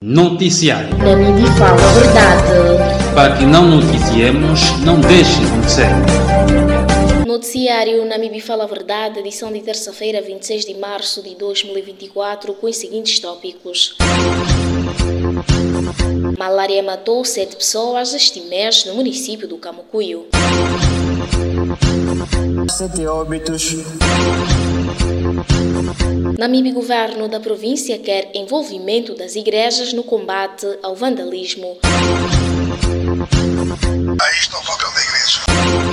Noticiário. Namibe fala a verdade. Para que não noticiemos, não deixe acontecer. Noticiário Namibe fala a verdade, edição de terça-feira, 26 de março de 2024, com os seguintes tópicos. Malária matou 7 pessoas este mês no município do Camucuio. 7 óbitos. Namibe, governo da província quer envolvimento das igrejas no combate ao vandalismo. Aí está o papel da igreja.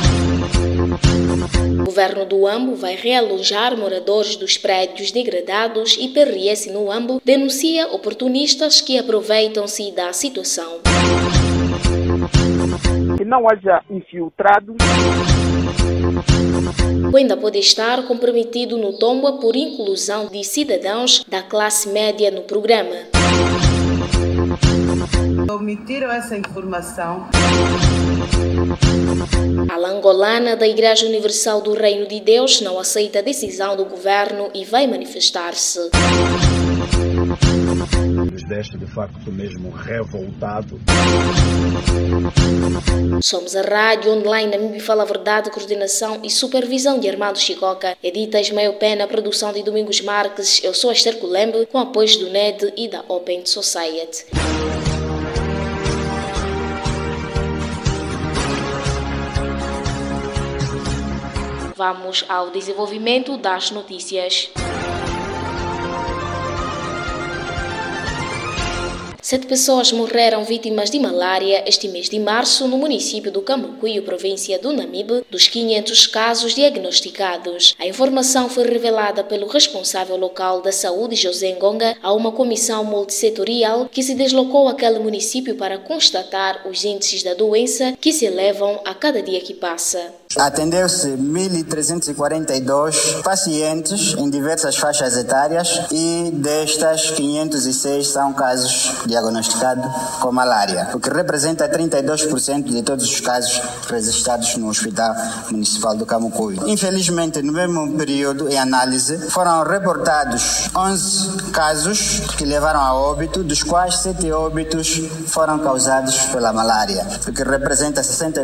O governo do Huambo vai realojar moradores dos prédios degradados e PRS no Huambo denuncia oportunistas que aproveitam-se da situação. Que não haja infiltrados. Ainda pode estar comprometido no tomba por inclusão de cidadãos da classe média no programa. Omitiram essa informação. A angolana da Igreja Universal do Reino de Deus não aceita a decisão do governo e vai manifestar-se. Nos deixa de facto mesmo revoltado. Somos a rádio online Namibe Fala a Verdade, coordenação e supervisão de Armando Chicoca. Edita Ismael Pena, produção de Domingos Marques. Eu sou Esther Kulembe, com apoios do NED e da Open Society. Vamos ao desenvolvimento das notícias. 7 pessoas morreram vítimas de malária este mês de março no município do Camucuio, província do Namibe, dos 500 casos diagnosticados. A informação foi revelada pelo responsável local da saúde, José Ngonga, a uma comissão multissetorial que se deslocou àquele município para constatar os índices da doença que se elevam a cada dia que passa. Atendeu-se 1.342 pacientes em diversas faixas etárias e destas 506 são casos diagnosticados com malária, o que representa 32% de todos os casos registrados no Hospital Municipal do Camucuio. Infelizmente, no mesmo período em análise, foram reportados 11 casos que levaram a óbito, dos quais 7 óbitos foram causados pela malária, o que representa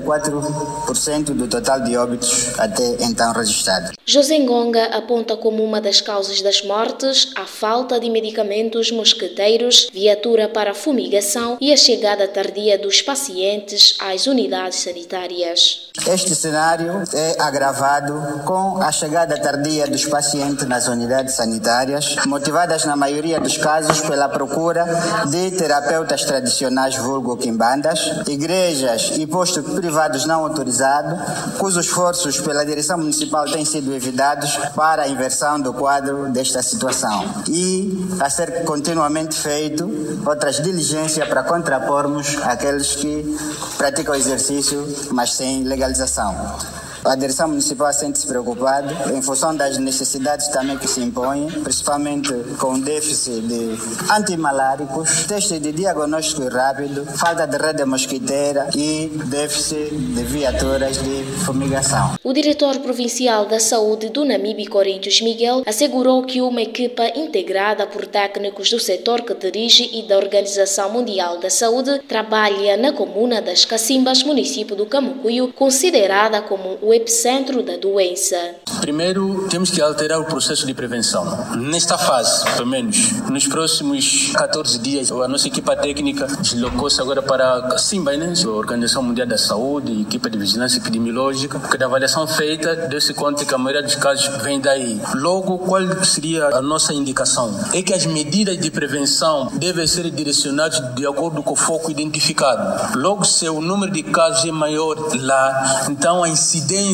64% do total de óbitos até então registrados. José Ngonga aponta como uma das causas das mortes a falta de medicamentos mosqueteiros, viatura para fumigação e a chegada tardia dos pacientes às unidades sanitárias. Este cenário é agravado com a chegada tardia dos pacientes nas unidades sanitárias, motivadas na maioria dos casos pela procura de terapeutas tradicionais vulgo quimbandas, igrejas e postos privados não autorizados, cujos esforços pela direção municipal têm sido evitados para a inversão do quadro desta situação e a ser continuamente feito outras diligências para contrapormos aqueles que praticam exercício, mas sem legalização. A direção municipal sente-se preocupada em função das necessidades também que se impõem, principalmente com o déficit de antimaláricos, testes de diagnóstico rápido, falta de rede mosquiteira e déficit de viaturas de fumigação. O diretor provincial da saúde do Namibe, Corinthians Miguel, assegurou que uma equipa integrada por técnicos do setor que dirige e da Organização Mundial da Saúde trabalha na comuna das Cacimbas, município do Camucuio, considerada como o epicentro da doença. Primeiro, temos que alterar o processo de prevenção. Nesta fase, pelo menos, nos próximos 14 dias, a nossa equipa técnica deslocou-se agora para Cacimba, a Organização Mundial da Saúde, a equipa de vigilância epidemiológica, porque da avaliação feita, deu-se conta que a maioria dos casos vem daí. Logo, qual seria a nossa indicação? É que as medidas de prevenção devem ser direcionadas de acordo com o foco identificado. Logo, se o número de casos é maior lá, então a incidência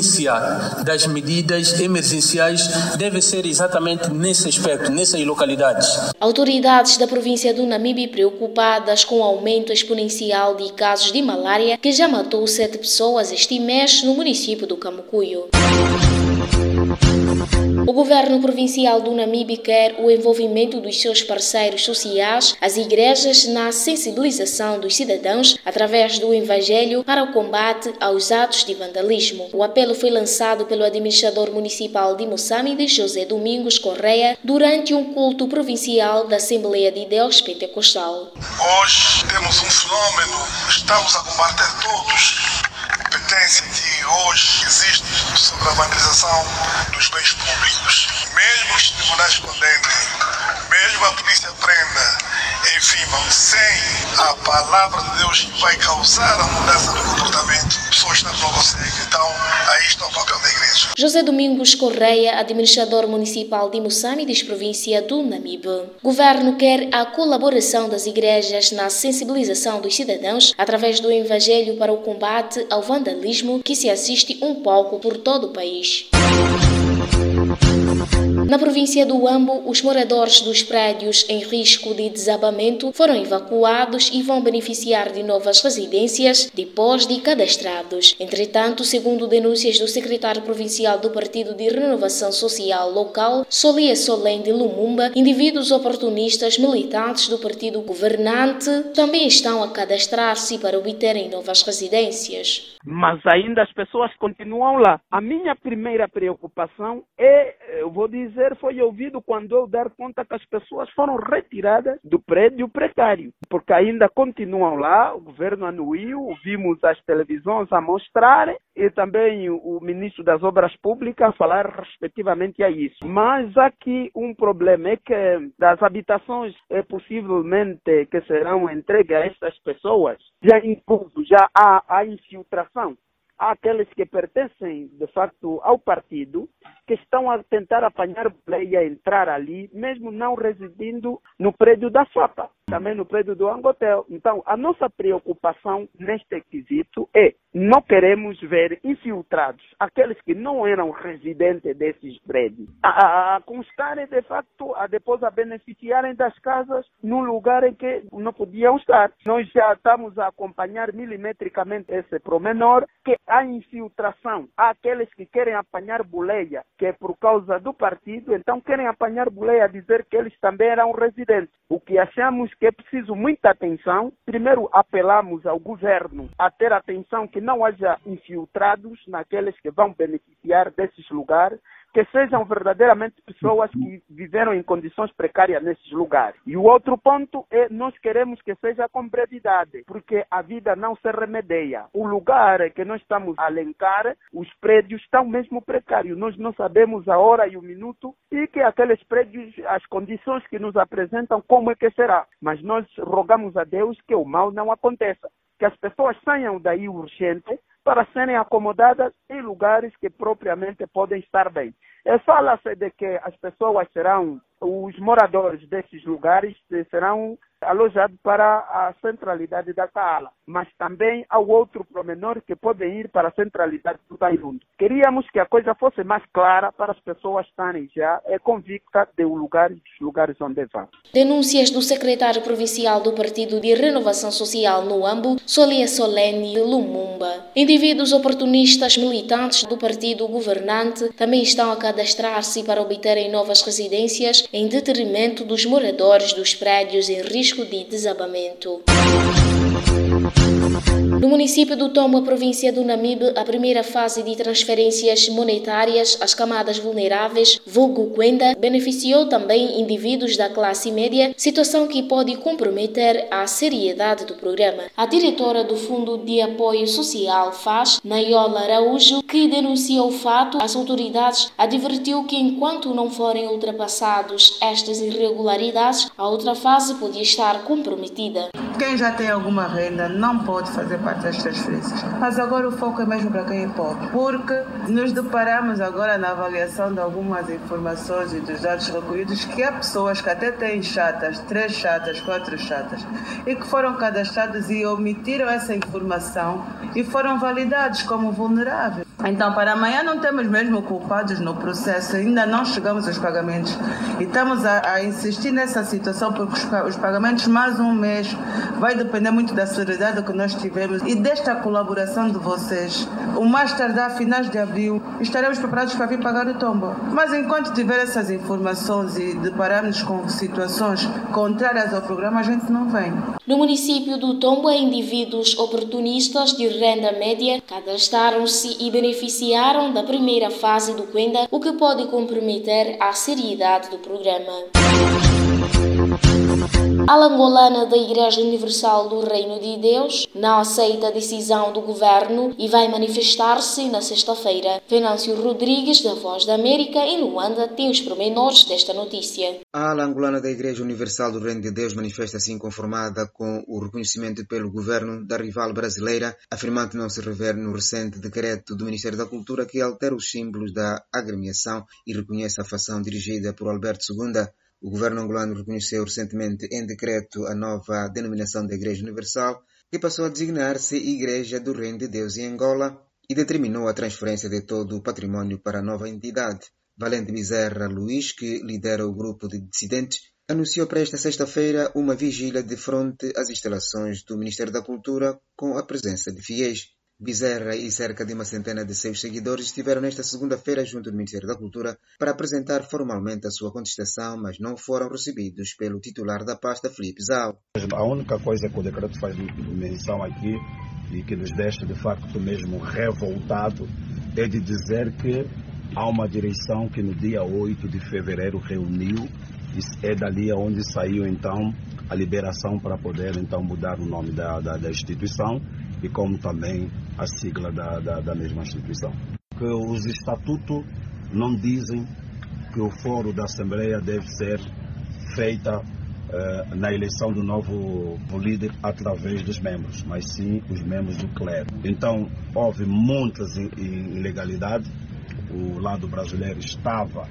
das medidas emergenciais deve ser exatamente nesse aspecto, nessas localidades. Autoridades da província do Namibe preocupadas com o aumento exponencial de casos de malária que já matou 7 pessoas este mês no município do Camucuio. O governo provincial do Namibe quer o envolvimento dos seus parceiros sociais, as igrejas, na sensibilização dos cidadãos através do evangelho para o combate aos atos de vandalismo. O apelo foi lançado pelo administrador municipal de Moçambique, José Domingos Correia, durante um culto provincial da Assembleia de Deus Pentecostal. Hoje temos um fenômeno, estamos a combater todos. A competência que hoje existe sobre a vandalização dos bens públicos. Mesmo os tribunais condenem, mesmo a polícia prenda, enfim, sem a palavra de Deus que vai causar a mudança do comportamento, pessoas não conseguem. Então, aí está o papel da igreja. José Domingos Correia, administrador municipal de Moçambique, província do Namibe. O governo quer a colaboração das igrejas na sensibilização dos cidadãos através do evangelho para o combate ao vandalismo que se assiste um pouco por todo o país. Na província do Huambo, os moradores dos prédios em risco de desabamento foram evacuados e vão beneficiar de novas residências depois de cadastrados. Entretanto, segundo denúncias do secretário provincial do Partido de Renovação Social Local, Solia Solém de Lumumba, indivíduos oportunistas militantes do partido governante também estão a cadastrar-se para obterem novas residências. Mas ainda as pessoas continuam lá. A minha primeira preocupação foi ouvido quando eu dar conta que as pessoas foram retiradas do prédio precário, porque ainda continuam lá. O governo anuiu, vimos as televisões a mostrarem e também o ministro das Obras Públicas a falar respectivamente a isso. Mas aqui um problema é que das habitações possivelmente que serão entregues a estas pessoas, já há infiltração. Há aqueles que pertencem, de facto, ao partido, que estão a tentar apanhar boleia, entrar ali, mesmo não residindo no prédio da FAPA, também no prédio do Angotel. Então, a nossa preocupação neste quesito é, não queremos ver infiltrados, aqueles que não eram residentes desses prédios, a constarem, de facto, depois a beneficiarem das casas num lugar em que não podiam estar. Nós já estamos a acompanhar milimetricamente esse promenor, que há infiltração. Há aqueles que querem apanhar boleia, que é por causa do partido, então querem apanhar boleia a dizer que eles também eram residentes. O que achamos que é preciso muita atenção. Primeiro, apelamos ao governo a ter atenção que não haja infiltrados naqueles que vão beneficiar desses lugares, que sejam verdadeiramente pessoas que viveram em condições precárias nesses lugares. E o outro ponto é, nós queremos que seja com brevidade, porque a vida não se remedia. O lugar que nós estamos a elencar, os prédios estão mesmo precários. Nós não sabemos a hora e o minuto e que aqueles prédios, as condições que nos apresentam, como é que será. Mas nós rogamos a Deus que o mal não aconteça, que as pessoas saiam daí urgente para serem acomodadas em lugares que propriamente podem estar bem. Fala-se de que as pessoas serão, os moradores desses lugares serão alojados para a centralidade da Kaala, mas também há outro promenor que podem ir para a centralidade do Tairundo. Queríamos que a coisa fosse mais clara para as pessoas estarem já convictas dos lugares onde vão. Denúncias do secretário provincial do Partido de Renovação Social no Huambo, Solia Solene de Lumumba. Indivíduos oportunistas militantes do partido governante também estão a cadastrar-se para obterem novas residências em detrimento dos moradores dos prédios em risco de desabamento. No município do Tombo, província do Namibe, a primeira fase de transferências monetárias às camadas vulneráveis, vulgo Quenda, beneficiou também indivíduos da classe média, situação que pode comprometer a seriedade do programa. A diretora do Fundo de Apoio Social, FAS, Nayola Araújo, que denunciou o fato, as autoridades advertiu que enquanto não forem ultrapassados estas irregularidades, a outra fase podia estar comprometida. Quem já tem alguma renda não pode fazer parte das transferências. Mas agora o foco é mesmo para quem é pobre. Porque nos deparamos agora na avaliação de algumas informações e dos dados recolhidos que há pessoas que até têm chatas, 3 chatas, 4 chatas, e que foram cadastradas e omitiram essa informação e foram validados como vulneráveis. Então, para amanhã não temos mesmo culpados no processo, ainda não chegamos aos pagamentos. E estamos a insistir nessa situação porque os pagamentos mais um mês vai depender muito da solidariedade que nós tivemos e desta colaboração de vocês. O mais tardar, finais de abril, estaremos preparados para vir pagar o tombo. Mas enquanto tiver essas informações e depararmos com situações contrárias ao programa, a gente não vem. No município do Tombo, indivíduos oportunistas de renda média cadastraram-se e beneficiaram da primeira fase do Quenda, o que pode comprometer a seriedade do programa. A angolana da Igreja Universal do Reino de Deus não aceita a decisão do governo e vai manifestar-se na sexta-feira. Venâncio Rodrigues, da Voz da América, em Luanda, tem os pormenores desta notícia. A ala angolana da Igreja Universal do Reino de Deus manifesta-se inconformada com o reconhecimento pelo governo da rival brasileira, afirmando que não se revê no recente decreto do Ministério da Cultura que altera os símbolos da agremiação e reconhece a facção dirigida por Alberto II. O governo angolano reconheceu recentemente em decreto a nova denominação da Igreja Universal, que passou a designar-se Igreja do Reino de Deus em Angola e determinou a transferência de todo o património para a nova entidade. Valente Bezerra Luís, que lidera o grupo de dissidentes, anunciou para esta sexta-feira uma vigília de frente às instalações do Ministério da Cultura com a presença de fiéis. Bezerra e cerca de uma centena de seus seguidores estiveram nesta segunda-feira junto do Ministério da Cultura para apresentar formalmente a sua contestação, mas não foram recebidos pelo titular da pasta, Filipe Zau. A única coisa que o decreto faz menção aqui e que nos deixa de facto mesmo revoltado é de dizer que há uma direção que no dia 8 de fevereiro reuniu e é dali onde saiu então a liberação para poder então mudar o nome da instituição e como também a sigla da mesma instituição. Que os estatutos não dizem que o foro da Assembleia deve ser feita na eleição do novo líder através dos membros, mas sim os membros do clero. Então houve muitas ilegalidades, o lado brasileiro estava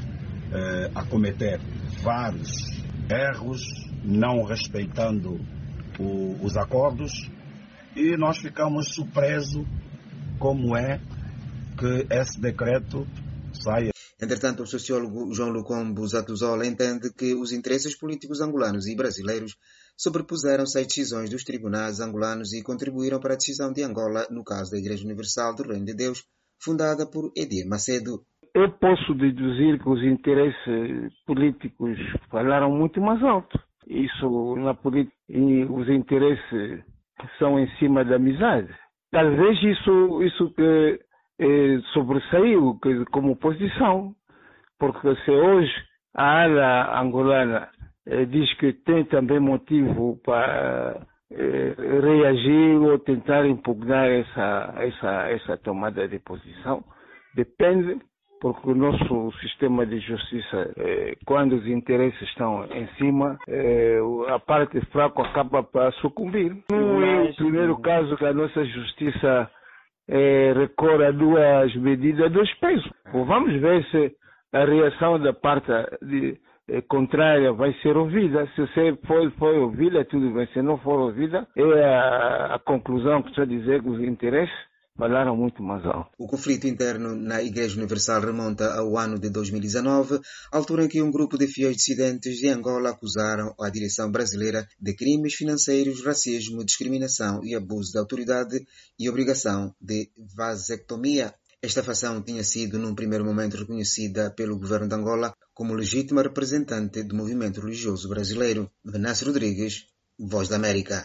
a cometer vários erros, não respeitando os acordos, e nós ficamos surpresos como é que esse decreto saia. Entretanto, o sociólogo João Lucombo Zatuzola entende que os interesses políticos angolanos e brasileiros sobrepuseram-se às decisões dos tribunais angolanos e contribuíram para a decisão de Angola no caso da Igreja Universal do Reino de Deus, fundada por Edir Macedo. Eu posso deduzir que os interesses políticos falaram muito mais alto. Isso na política, e os interesses são em cima da amizade. Talvez isso que sobressaiu como posição, porque se hoje a ala angolana diz que tem também motivo para reagir ou tentar impugnar essa tomada de posição, depende, porque o nosso sistema de justiça, quando os interesses estão em cima, a parte fraca acaba para sucumbir. Não é o primeiro caso que a nossa justiça recorre a duas medidas, dois pesos. Vamos ver se a reação da parte contrária vai ser ouvida. Se for ouvida, tudo bem. Se não for ouvida, é a conclusão que estou a dizer que os interesses falaram muito mais alto. O conflito interno na Igreja Universal remonta ao ano de 2019, altura em que um grupo de fiéis dissidentes de Angola acusaram a direção brasileira de crimes financeiros, racismo, discriminação e abuso de autoridade e obrigação de vasectomia. Esta facção tinha sido, num primeiro momento, reconhecida pelo governo de Angola como legítima representante do movimento religioso brasileiro. Venâncio Rodrigues, Voz da América.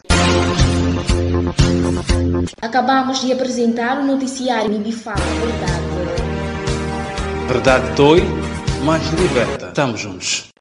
Acabamos de apresentar o noticiário MIB Fala Verdade. Verdade dói, mas liberta. Estamos juntos.